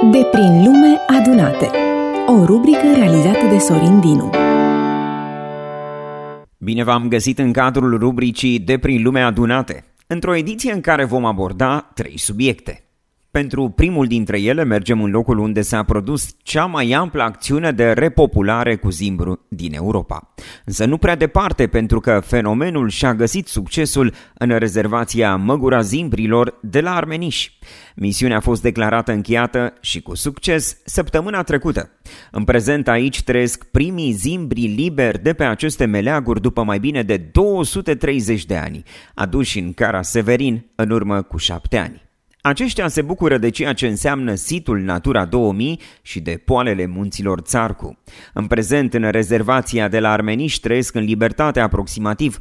De prin lume adunate. O rubrică realizată de Sorin Dinu. Bine v-am găsit în cadrul rubricii De prin lume adunate, într-o ediție în care vom aborda 3 subiecte. Pentru primul dintre ele mergem în locul unde s-a produs cea mai amplă acțiune de repopulare cu zimbru din Europa. Însă nu prea departe, pentru că fenomenul și-a găsit succesul în rezervația Măgura Zimbrilor de la Armeniș. Misiunea a fost declarată încheiată și cu succes săptămâna trecută. În prezent aici trăiesc primii zimbri liberi de pe aceste meleaguri după mai bine de 230 de ani, aduși în Cara Severin în urmă cu 7 ani. Aceștia se bucură de ceea ce înseamnă situl Natura 2000 și de poalele munților Țarcu. În prezent, în rezervația de la Armeniș trăiesc în libertate aproximativ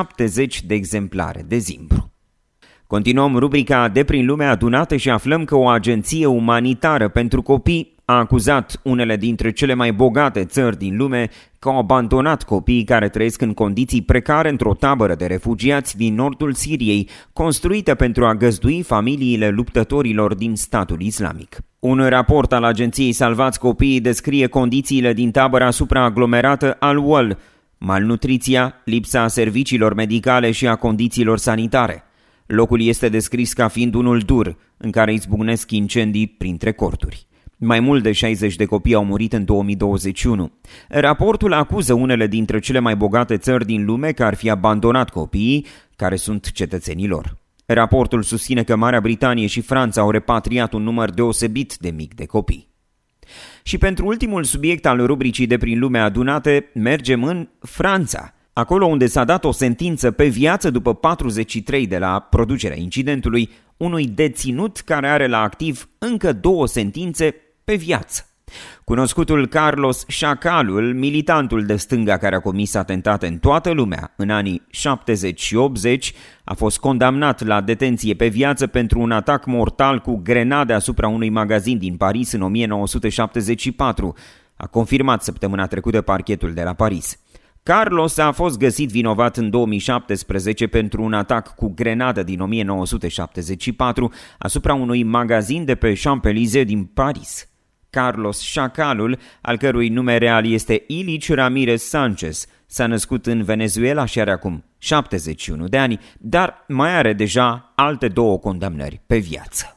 70 de exemplare de zimbru. Continuăm rubrica De prin lume adunate și aflăm că o agenție umanitară pentru copii a acuzat unele dintre cele mai bogate țări din lume că au abandonat copiii care trăiesc în condiții precare într-o tabără de refugiați din nordul Siriei, construită pentru a găzdui familiile luptătorilor din statul islamic. Un raport al agenției Salvați Copiii descrie condițiile din tabăra supraaglomerată Al-Wal, malnutriția, lipsa serviciilor medicale și a condițiilor sanitare. Locul este descris ca fiind unul dur, în care izbucnesc incendii printre corturi. Mai mult de 60 de copii au murit în 2021. Raportul acuză unele dintre cele mai bogate țări din lume că ar fi abandonat copiii care sunt cetățenii lor. Raportul susține că Marea Britanie și Franța au repatriat un număr deosebit de mic de copii. Și pentru ultimul subiect al rubricii De prin lume adunate, mergem în Franța, acolo unde s-a dat o sentință pe viață după 43 de la producerea incidentului, unui deținut care are la activ încă 2 sentințe pe viață. Cunoscutul Carlos Șacalul, militantul de stânga care a comis atentate în toată lumea în anii 70 și 80, a fost condamnat la detenție pe viață pentru un atac mortal cu grenade asupra unui magazin din Paris în 1974, a confirmat săptămâna trecută parchetul de la Paris. Carlos a fost găsit vinovat în 2017 pentru un atac cu grenadă din 1974 asupra unui magazin de pe Champs-Élysées din Paris. Carlos Șacalul, al cărui nume real este Ilici Ramirez Sanchez, s-a născut în Venezuela și are acum 71 de ani, dar mai are deja alte 2 condamnări pe viață.